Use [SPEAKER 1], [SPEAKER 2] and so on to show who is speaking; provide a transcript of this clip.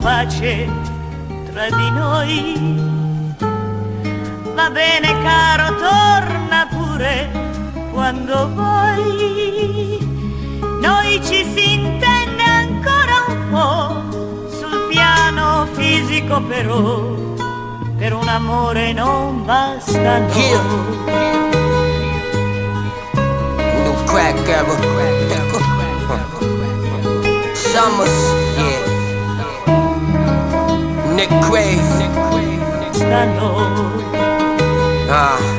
[SPEAKER 1] pace tra di noi. Va bene caro, torna pure quando vuoi. Noi ci si intende ancora un po' sul piano fisico, però per un amore non basta no.
[SPEAKER 2] Yeah. New crack era Summers, yeah. Nick Crave.
[SPEAKER 1] Basta no.